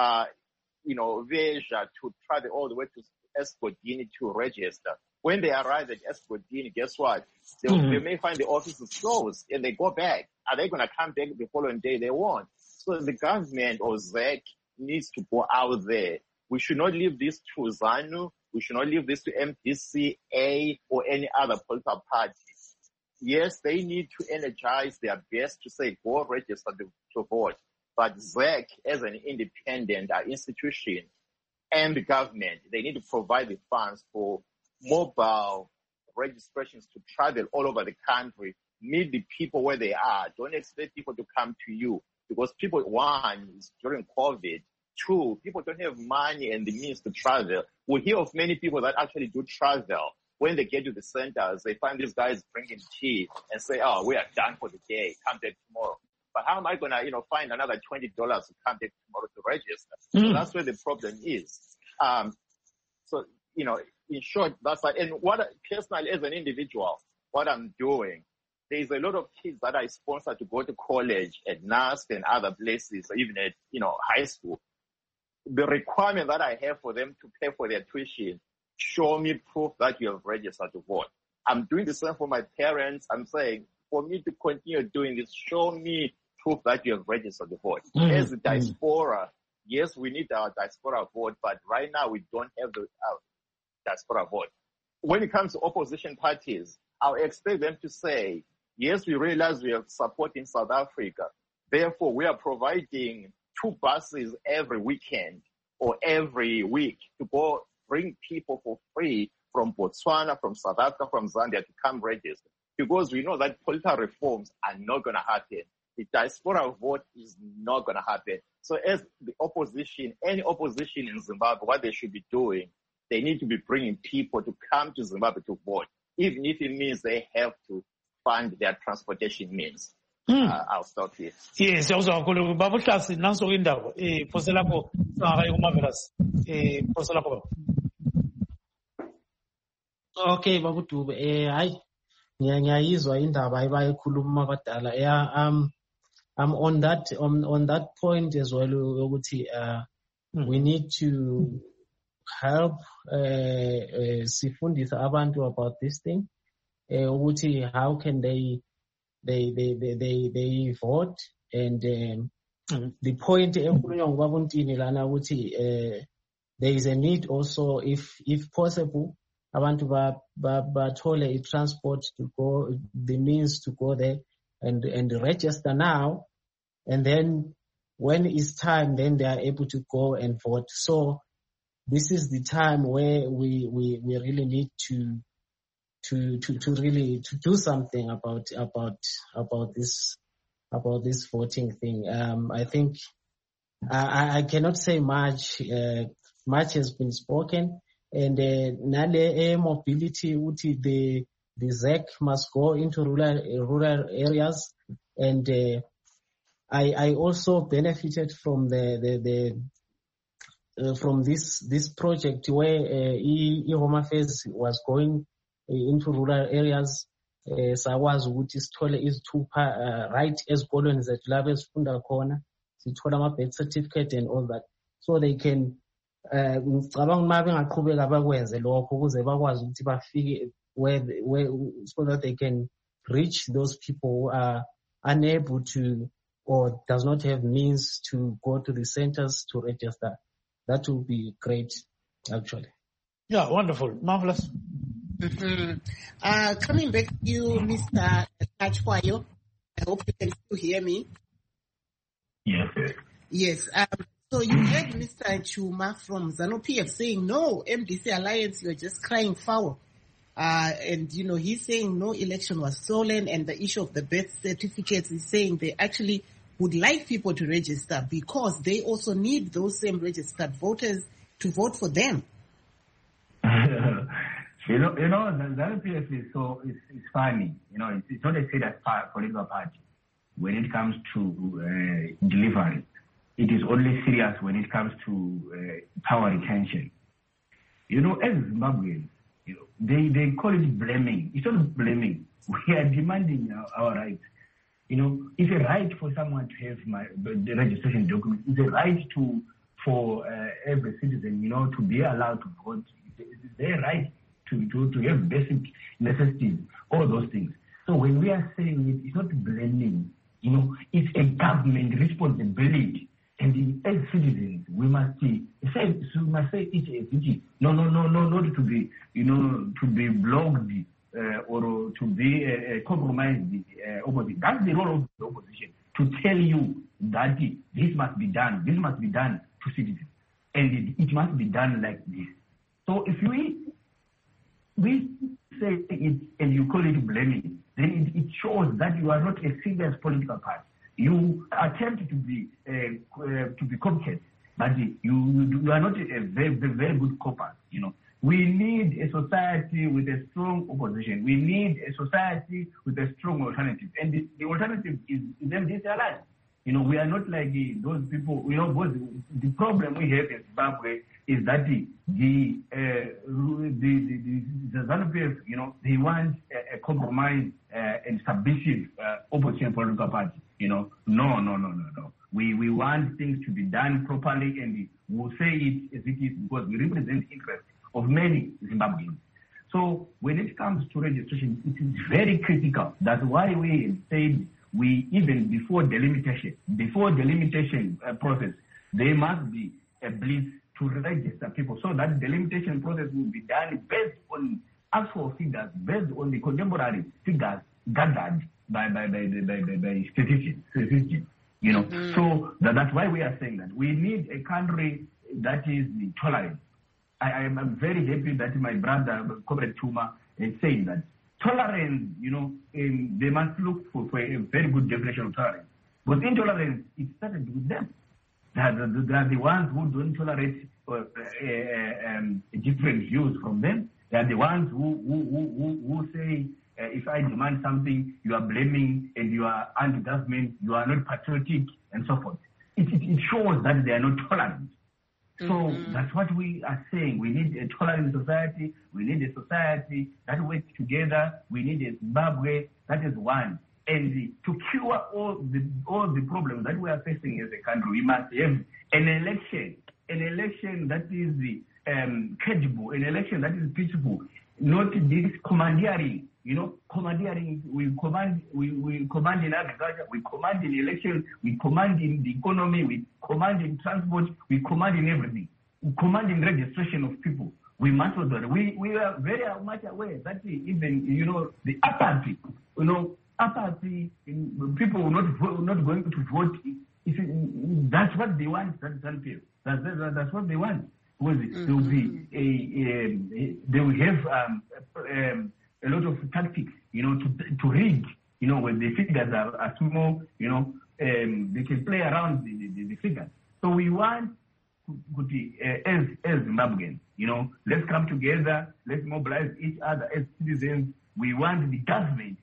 Veja to travel all the way to Eskodini to register. When they arrive at Eskodini, guess what? They may find the offices closed and they go back. Are they going to come back the following day? They won't. So the government or ZEC needs to go out there. We should not leave this to ZANU. We should not leave this to MDCA or any other political party. Yes, they need to energize their best to say, go register to vote. But ZEC, as an independent institution, and the government, they need to provide the funds for mobile registrations to travel all over the country, meet the people where they are. Don't expect people to come to you because people, one, is during COVID. Two, people don't have money and the means to travel. We hear of many people that actually do travel. When they get to the centers, they find these guys drinking tea and say, oh, we are done for the day. Come back tomorrow. But how am I going to, find another $20 to come back tomorrow to register? So that's where the problem is. In short, that's like, and what personally as an individual, what I'm doing, there's a lot of kids that I sponsor to go to college at NASC and other places, or even at, high school. The requirement that I have for them to pay for their tuition, show me proof that you have registered to vote. I'm doing the same for my parents. I'm saying, for me to continue doing this, show me proof that you have registered to vote. As a diaspora, yes, we need our diaspora vote, but right now we don't have the diaspora vote. When it comes to opposition parties, I'll expect them to say, yes, we realize we have support in South Africa. Therefore, we are providing 2 buses every weekend or every week to go bring people for free from Botswana, from South Africa, from Zambia to come register. Because we know that political reforms are not going to happen. The diaspora vote is not going to happen. So as the opposition, any opposition in Zimbabwe, what they should be doing, they need to be bringing people to come to Zimbabwe to vote, even if it means they have to fund their transportation means. I'll stop here.
Yes, kakhulu baba uhlasi nanso indaba phose lapho singakayi kumavelas phose lapho.
Okay baba Dube hayi ngiyayizwa indaba ayibayikhuluma abadala. I'm on that point as well ukuthi we need to help sifundisa abantu about this thing ukuthi how can they vote and the point ekhulunywa ngubaba uNtini lana ukuthi there is a need also if possible abantu bathole i-transport to go, the means to go there and register now, and then when it's time, then they are able to go and vote. So this is the time where we really need to do something about this voting thing. I think I cannot say much. Much has been spoken, and nale mobility uti the ZEC must go into rural areas, and I also benefited from from this project where Home Affairs was going into rural areas. Sakwazi ukuthi sithole izithupha right ezikolweni zethu lapho esifunda khona, sithola ama birth certificate and all that. so they can ngicabanga uma bengaqhubeka bakwenze lokho ukuze bakwazi ukuthi bafike where so that they can reach those people who are unable to or does not have means to go to the centers to register. That would be great, actually.
Yeah, wonderful. Marvelous.
Mm-hmm. Coming back to you, Mr. Kachwayo, I hope you can still hear me.
Yes.
Yes. So you heard Mr. Chuma from ZANU-PF saying, no, MDC Alliance, you're just crying foul. And, he's saying no election was stolen, and the issue of the birth certificates is saying they actually would like people to register because they also need those same registered voters to vote for them.
The ZANU-PF it's funny. It's not a serious political party when it comes to delivery. It is only serious when it comes to power retention. As Zimbabweans, they call it blaming. It's not blaming. We are demanding our rights. It's a right for someone to have the registration document. It's a right for every citizen, to be allowed to vote. It's their right to have basic necessities, all those things. So when we are saying it's not blaming, it's a government responsibility. And as citizens, we must say it. No, not to be, to be blocked or to be compromised opposite. That's the role of the opposition, to tell you that this must be done. This must be done to citizens, and it must be done like this. So if we say it and you call it blaming, then it shows that you are not a serious political party. You attempt to be competent, but you are not a very, very good copper. We need a society with a strong opposition. We need a society with a strong alternative, and the alternative is MDC Alliance. We are not like those people. The problem we have in Zimbabwe is that the ZANU-PF, they want a compromise and submissive opposition political party. No. We want things to be done properly, and we'll say it as it is because we represent the interests of many Zimbabweans. So when it comes to registration, it is very critical. That's why we said even before delimitation process, there must be a blitz to register people so that the delimitation process will be done based on actual figures, based on the contemporary figures gathered by statistics. So that's why we are saying that we need a country that is tolerant. I am very happy that my brother, Comrade Chuma, is saying that tolerance, they must look for a very good definition of tolerance. But intolerance, it started with them. They are the ones who don't tolerate different views from them. They are the ones who say, if I demand something, you are blaming and you are anti-government, you are not patriotic, and so forth. It shows that they are not tolerant. So that's what we are saying. We need a tolerant society. We need a society that works together. We need a Zimbabwe that is one. And to cure all the problems that we are facing as a country, we must have an election that is credible, an election that is peaceful, not this commandeering. Commandeering, we command in agriculture, we command in election, we command in the economy, we command in transport, we command in everything. We command in registration of people. We must do that. We are very much aware that even, the apathy, apathy, people not going to vote, that's what they want, that's what they want. Because there will be they will have a lot of tactics, to read, when the figures are small, they can play around the figures. So we want, as Zimbabweans, let's come together, let's mobilize each other as citizens. We want the government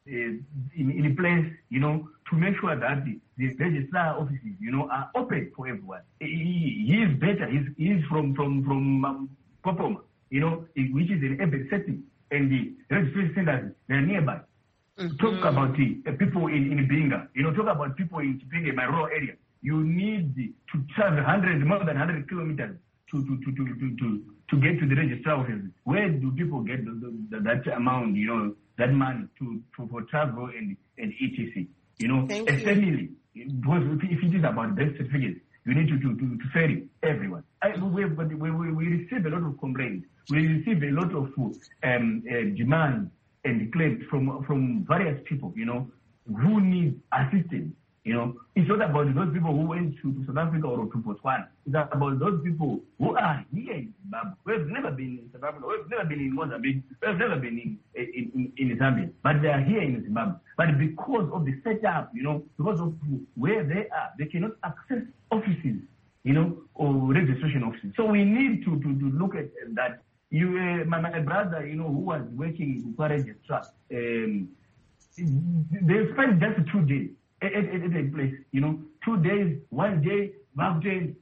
in place, to make sure that the registrar offices, are open for everyone. He is better. He is from Popoma, which is an urban setting. And the registration centers, they're nearby. Talk about the people in Binga, talk about people in Binga, my rural area. you need to travel more than 100 kilometers to get to the registrar office. Where do people get that amount, that money for travel and etc. A family, because if it is about birth certificates, you need to ferry everyone. We receive a lot of complaints. We receive a lot of demands and claims from various people, who need assistance. It's not about those people who went to South Africa or to Botswana. It's about those people who are here in Zimbabwe. We've never been in South Africa. We've never been in Mozambique. We've never been in Zambia. But they are here in Zimbabwe. But because of the setup, because of where they are, they cannot access offices, or registration offices. So we need to look at that. My brother, who was working in registrar, they spent just 2 days. At a place, 2 days, 1 day, mountain,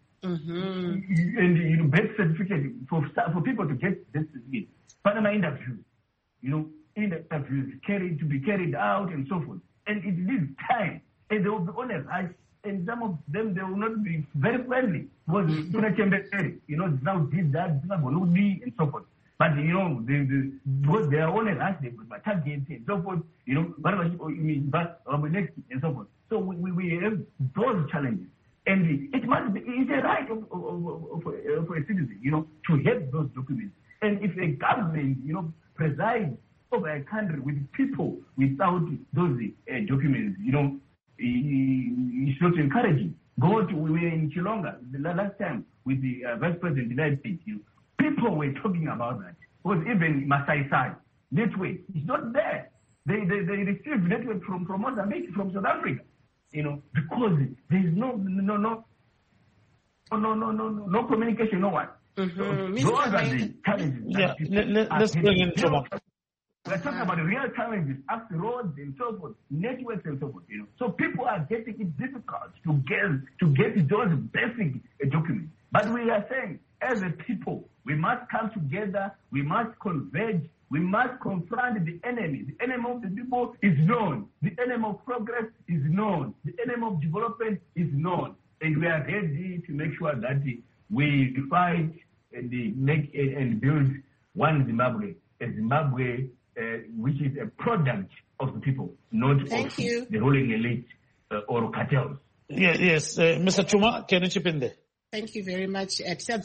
and birth certificate for people to get birth certificate. Panama interviews, interviews to be carried out and so forth. And it needs time, and they will be on a rush, and some of them, they will not be very friendly because now did that, and so forth. But, because they are on a rush, they got targets and so forth, and so forth. So we have those challenges. And it's a right for a citizen, to have those documents. And if a government, presides over a country with people without those documents, it's not encouraging. We were in Chilonga the last time with the Vice President of the United States, people were talking about that. Because even Masai Sai network is not there. They receive network from Mozambique, from South Africa, because there is no communication, no one.
Mm-hmm.
So those are the challenges.
Yeah, let's bring in Chuma.
We're talking about the real challenges, after roads and so forth, networks and so forth. So people are getting it difficult to get those basic documents. But we are saying, as a people, we must come together, we must converge, we must confront the enemy. The enemy of the people is known. The enemy of progress is known. The enemy of development is known. And we are ready to make sure that we fight and make and build one Zimbabwe, a Zimbabwe which is a product of the people, not of the ruling elite or cartels.
Yes, Mr. Chuma, can you chip in there?
Thank you very much. Thank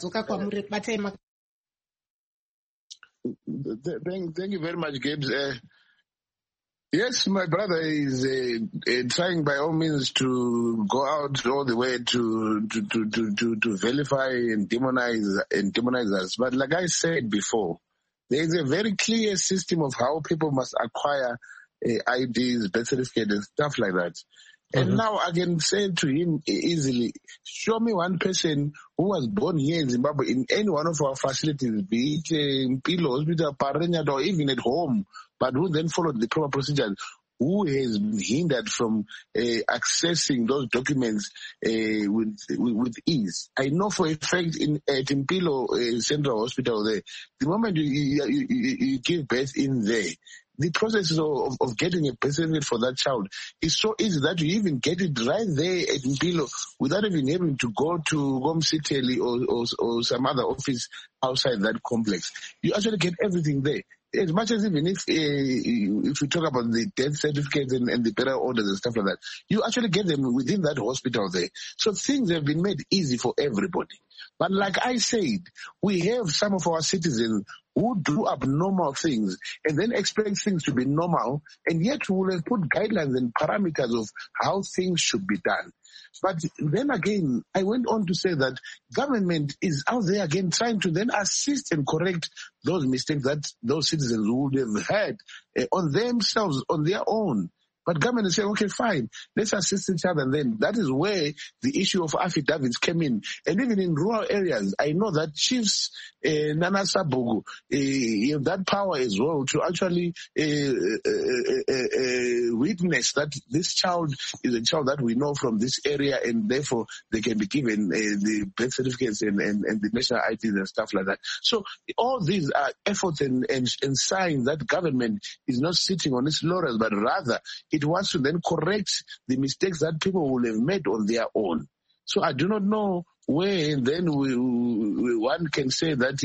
you very much, Gibbs. Yes, my brother is trying by all means to go out all the way to vilify and demonize us. But like I said before, there is a very clear system of how people must acquire IDs, birth certificates, and stuff like that. And now I can say to him easily, show me one person who was born here in Zimbabwe in any one of our facilities, be it in Pilo Hospital, Parenyat, or even at home, but who then followed the proper procedures, who has been hindered from accessing those documents with ease. I know for a fact at Impilo Central Hospital there, the moment you give birth in there, the process of getting a birth certificate for that child is so easy that you even get it right there at Mpilo without even having to go to Gomsiteli or some other office outside that complex. You actually get everything there. As much as even if we talk about the death certificates and the burial orders and stuff like that, you actually get them within that hospital there. So things have been made easy for everybody. But like I said, we have some of our citizens who do abnormal things and then expect things to be normal, and yet we will have put guidelines and parameters of how things should be done. But then again, I went on to say that government is out there again trying to then assist and correct those mistakes that those citizens would have had on themselves, on their own. But government is saying, okay, fine, let's assist each other. And then that is where the issue of affidavits came in. And even in rural areas, I know that chiefs, Nana Sabogo, have that power as well to actually witness that this child is a child that we know from this area, and therefore they can be given the birth certificates and the national IDs and stuff like that. So all these are efforts and signs that government is not sitting on its laurels, but rather It wants to then correct the mistakes that people will have made on their own. So I do not know where then one can say that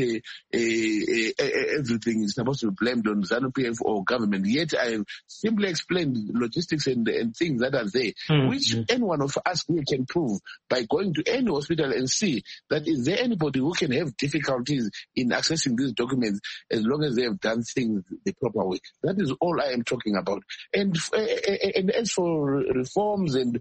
everything is supposed to be blamed on ZANU-PF or government. Yet I have simply explained logistics and things that are there, which any one of us here can prove by going to any hospital and see that is there anybody who can have difficulties in accessing these documents as long as they have done things the proper way. That is all I am talking about. And as for reforms and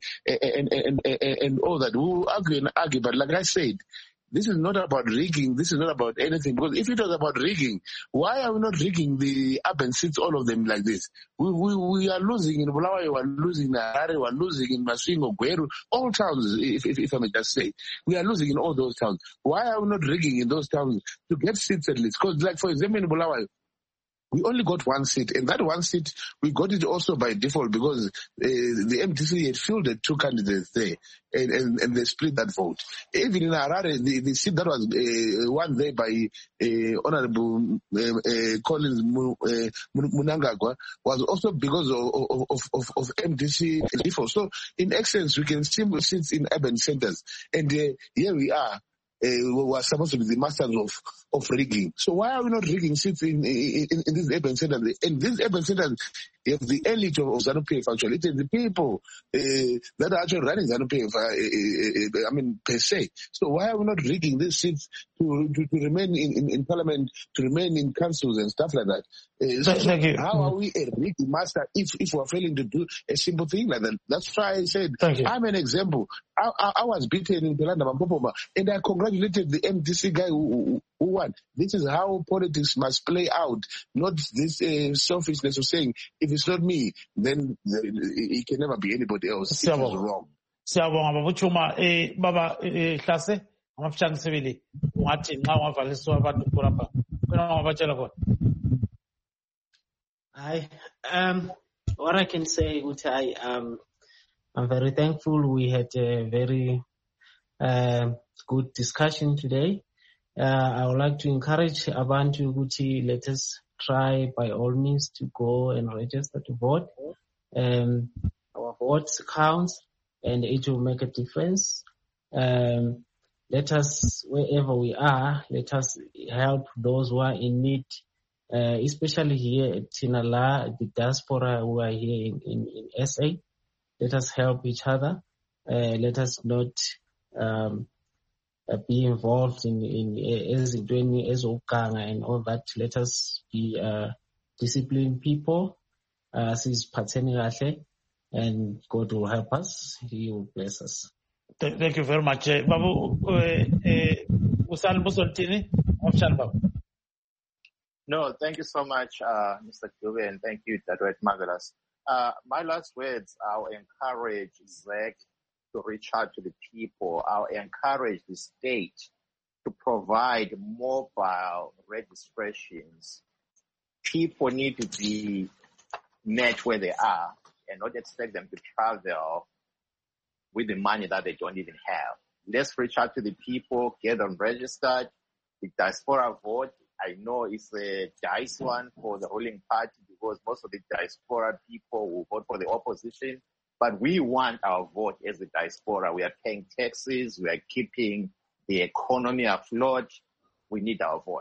all that, we'll argue, but like I said, this is not about rigging. This is not about anything. Because if it was about rigging, why are we not rigging the urban seats, all of them like this? We are losing in Bulawayo, we are losing in Harare, we are losing in Masvingo, Gweru, all towns, if I may just say. We are losing in all those towns. Why are we not rigging in those towns to get seats at least? Because, like, for example, in Bulawayo, we only got one seat, and that one seat, we got it also by default because the MDC had fielded 2 candidates there, and they split that vote. Even in Harare, the seat that was won there by Honorable Collins Munangagwa was also because of MDC default. So, in essence, we can see seats in urban centers, and here we are. Were supposed to be the masters of rigging. So why are we not rigging seats in these urban centers? And these urban centers have the elite of ZANU-PF actually. It is the people that are actually running ZANU-PF, per se. So why are we not rigging these seats to remain in parliament, to remain in councils and stuff like that?
Thank you.
How are we a rigging master if we're failing to do a simple thing like that? That's why I said, I'm an example. I was beaten in Pelanda Mampopoma, and I congratulated the MDC guy who won. This is how politics must play out, not this selfishness of saying, if it's not me, then it can never be anybody else. It is wrong.
Siyabonga babuchuma baba Hlase amafishane sibili ungathi nxa ungavaliswa abantu lapha kwena ungabatshela khona.
What I can say, Utai, I'm very thankful. We had a very good discussion today. I would like to encourage Abantu Guti, let us try by all means to go and register to vote. Our votes counts and it will make a difference. Let us, wherever we are, let us help those who are in need, especially here at Tinala, the diaspora who are here in SA. Let us help each other. Let us not be involved in Ukanga and all that. Let us be disciplined people. And God will help us. He will bless us.
Thank you very much. Babu, Usan Busontini, Babu.
No, thank you so much, Mr. Dube, and thank you, Dadwet Marvelous. My last words, I'll encourage Zach to reach out to the people. I'll encourage the state to provide mobile registrations. People need to be met where they are and not expect them to travel with the money that they don't even have. Let's reach out to the people, get them registered. The diaspora vote, I know it's a dice one for the ruling party because most of the diaspora people will vote for the opposition. But we want our vote as the diaspora. We are paying taxes. We are keeping the economy afloat. We need our vote.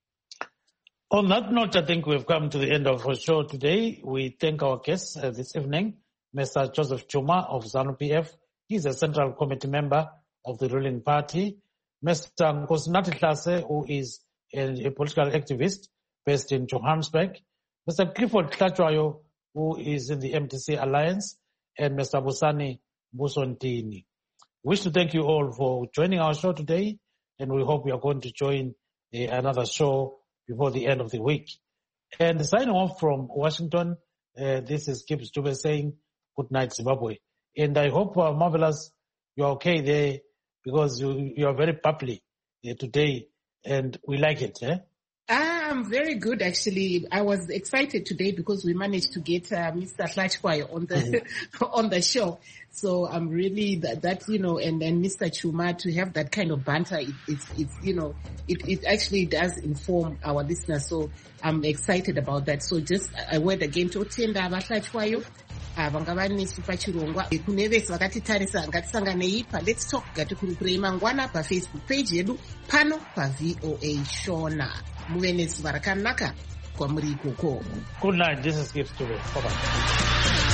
On that note, I think we've come to the end of our show today. We thank our guests this evening, Mr. Joseph Chuma of ZANU-PF. He's a Central Committee member of the ruling party. Mr. Nkosinathi Hlase, who is a political activist based in Johannesburg. Mr. Clifford Tlachwayo, who is in the MDC Alliance, and Mr. Busani Busontini. Wish to thank you all for joining our show today, and we hope you are going to join another show before the end of the week. And signing off from Washington, this is Gibbs Dube saying good night, Zimbabwe. And I hope, Marvelous, you're okay there because you are very bubbly today, and we like it.
I'm very good, actually. I was excited today because we managed to get Mr. Tlachwayo on the on the show. So I'm really that you know, and Mr. Chuma, to have that kind of banter, it actually does inform our listeners. So I'm excited about that. So just a word again to Otienda Tlachwayo. vanga nesu pachirongwa. Kune vese vakatitarisa ngatisanganei paLet's Talk Ngatikurukirei mangwana paFacebook page yedu pano paVOA Shona. Muve nezuva rakanaka kwamuri ikoko.
Good night. This is Gift to Bye bye.